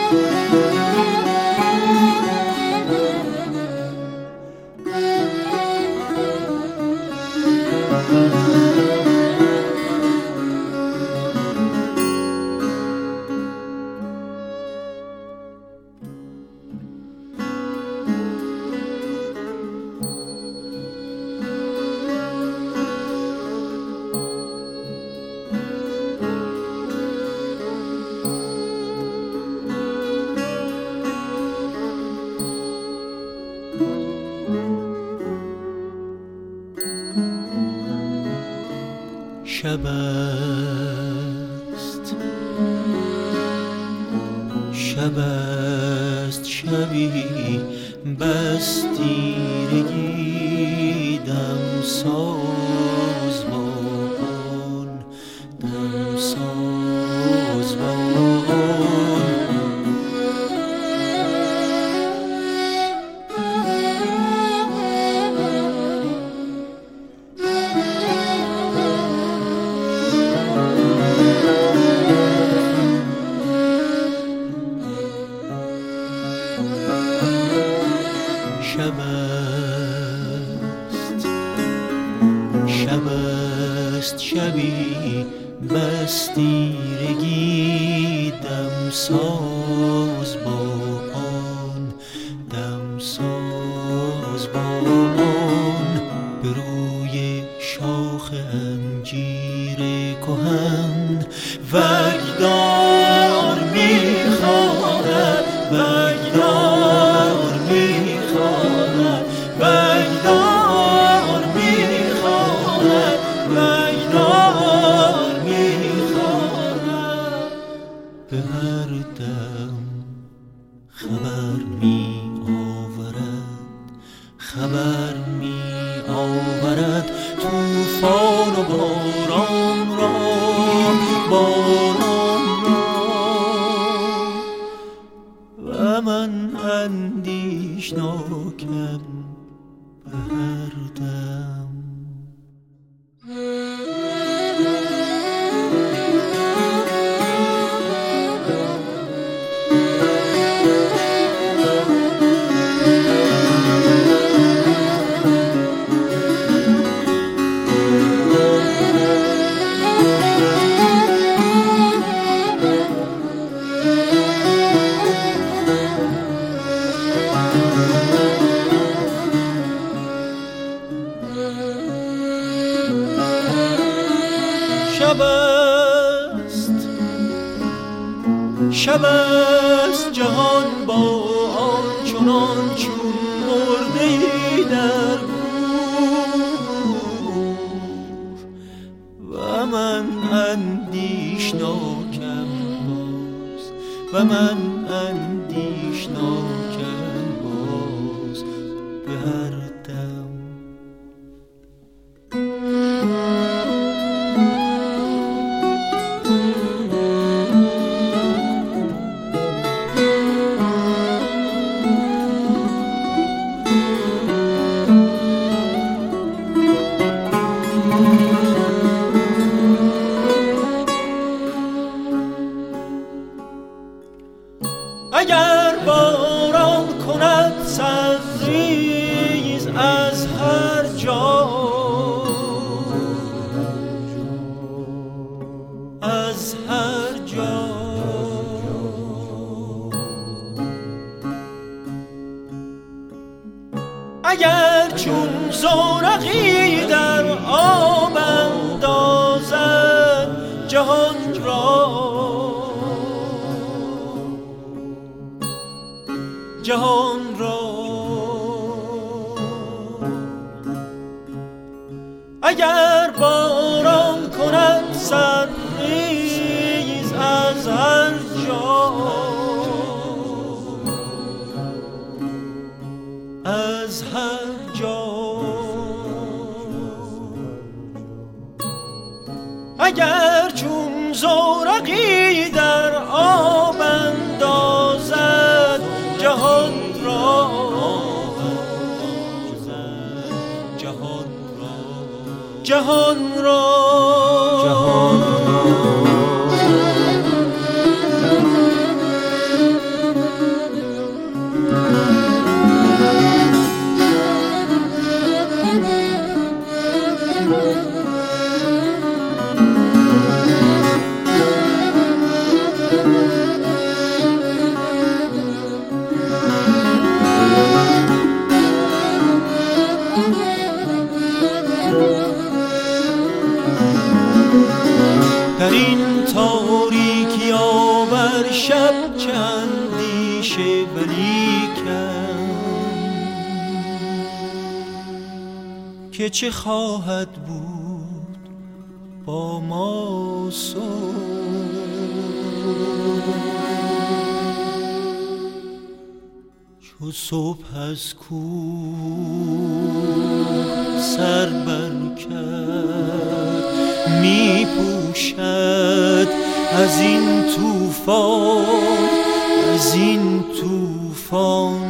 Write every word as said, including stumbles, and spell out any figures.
شب است شب است شبی بس تیرگی دم ساز با آن دم ساز با شب است شب است شبی بس تیرگی دم ساز با آن دم ساز با آن به روی شاخ انجیر کهن وگدار میخواند وگدار میخواند وگدار میخواند وگدار میخواند به هر دم خبر می آورد خبر می آورد طوفان و باران را باران را و من اندیشناکم به هر دم شب است شب است جهان با آن چنان چون مرده‌ای در گور و من اندیشناکم باز و من اندیشناکم باز به هر دم اگر باران کند سرریز از هر جا از هر جا اگر چون زورقی در آب اندازد جهان را جهان را اگر باران کند سرریز از هر جا از هر جا اگر چون زورقی در آب اندازد جهان را جهان را جهان را جهان را که ولیکن که چه خواهد بود با ما صبح چو صبح از کوه سر بر کرد می پوشد از این طوفان از این طوفان